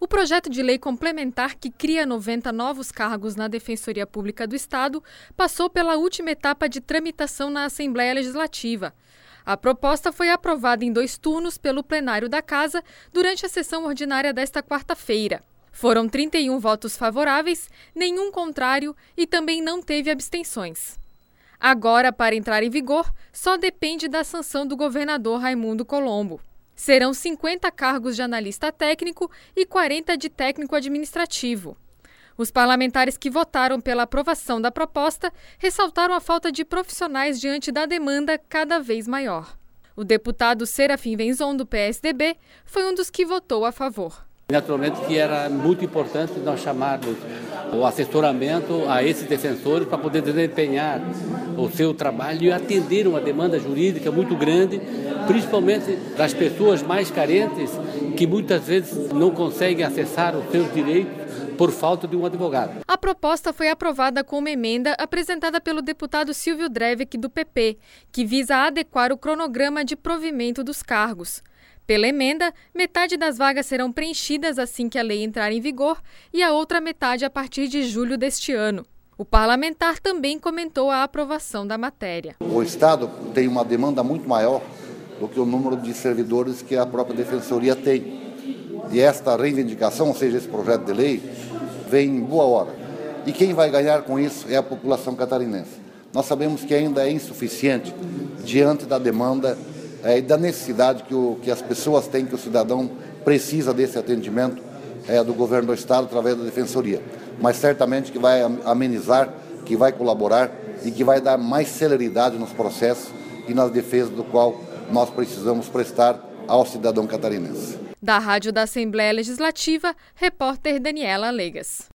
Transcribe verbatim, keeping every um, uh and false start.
O projeto de lei complementar que cria noventa novos cargos na Defensoria Pública do Estado passou pela última etapa de tramitação na Assembleia Legislativa. A proposta foi aprovada em dois turnos pelo plenário da Casa durante a sessão ordinária desta quarta-feira. Foram trinta e um votos favoráveis, nenhum contrário e também não teve abstenções. Agora, para entrar em vigor, só depende da sanção do governador Raimundo Colombo. Serão cinquenta cargos de analista técnico e quarenta de técnico administrativo. Os parlamentares que votaram pela aprovação da proposta ressaltaram a falta de profissionais diante da demanda cada vez maior. O deputado Serafim Venzon, do P S D B, foi um dos que votou a favor. Naturalmente que era muito importante nós chamarmos o assessoramento a esses defensores para poder desempenhar o seu trabalho e atender uma demanda jurídica muito grande, principalmente das pessoas mais carentes que muitas vezes não conseguem acessar os seus direitos por falta de um advogado. A proposta foi aprovada com uma emenda apresentada pelo deputado Silvio Drevek, do P P, que visa adequar o cronograma de provimento dos cargos. Pela emenda, metade das vagas serão preenchidas assim que a lei entrar em vigor e a outra metade a partir de julho deste ano. O parlamentar também comentou a aprovação da matéria. O Estado tem uma demanda muito maior do que o número de servidores que a própria Defensoria tem. E esta reivindicação, ou seja, esse projeto de lei, vem em boa hora. E quem vai ganhar com isso é a população catarinense. Nós sabemos que ainda é insuficiente diante da demanda É, e da necessidade que, o, que as pessoas têm, que o cidadão precisa desse atendimento é, do governo do Estado através da Defensoria. Mas certamente que vai amenizar, que vai colaborar e que vai dar mais celeridade nos processos e nas defesas do qual nós precisamos prestar ao cidadão catarinense. Da Rádio da Assembleia Legislativa, repórter Daniela Legas.